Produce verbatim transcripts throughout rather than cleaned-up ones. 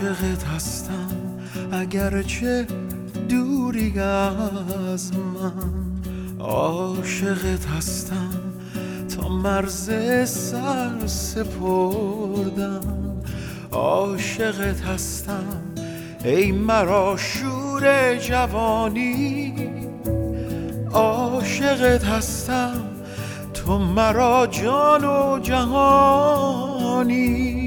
عاشقت هستم اگرچه دوری از من، عاشقت هستم تا مرز سر سپردم، عاشقت هستم ای مرا شور جوانی، عاشقت هستم تو مرا جان و جهانی.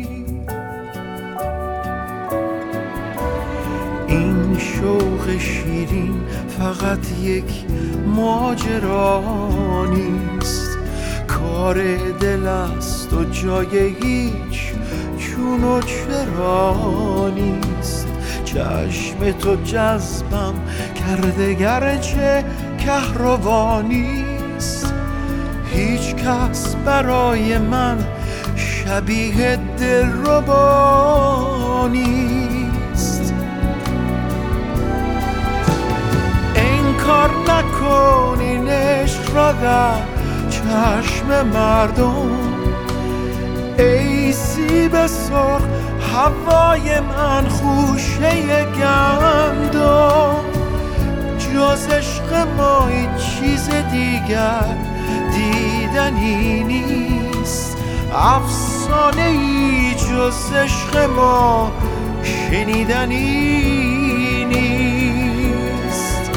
این شوق شیرین فقط یک ماجرا نیست، کار دل است و جای هیچ چون و چرا نیست. چشم تو جذبم کرده گرچه کهربا نیست، هیچ کس برای من شبیه دلربا نیست. انکار نکن این عشق را در چشم مردم، ای سیب سرخ هوای من خوشه گندم. جز عشق ما هیچ چیز دیگر دیدنی نیست، افسانه ای جز عشق ما شنیدنی نیست.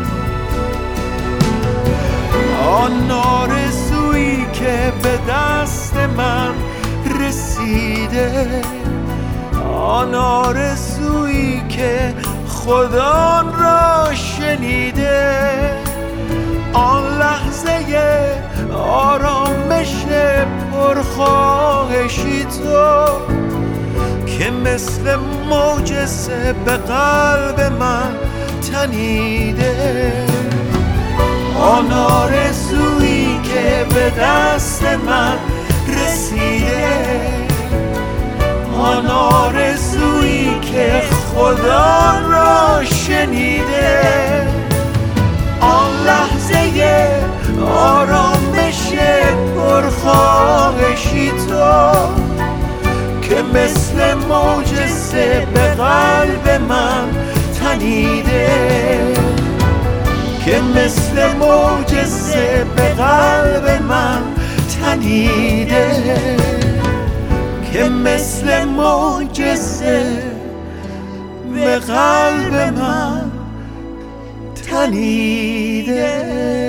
آن آرزویی که به دست من رسیده، آن آرزویی که خدا آن را شنیده، آن لحظه آرامش پرخواهشی تو که مثل معجزه به قلب من تنیده، آن آرزویی که به دست من رسیده، آن آرزویی که خدا را شنیده، آن لحظه آرامش پرخواهشی تو که مثل معجزه به قلب من تنیده، که مثل معجزه به قلب من تنیده، که مثل معجزه به قلب من تنیده.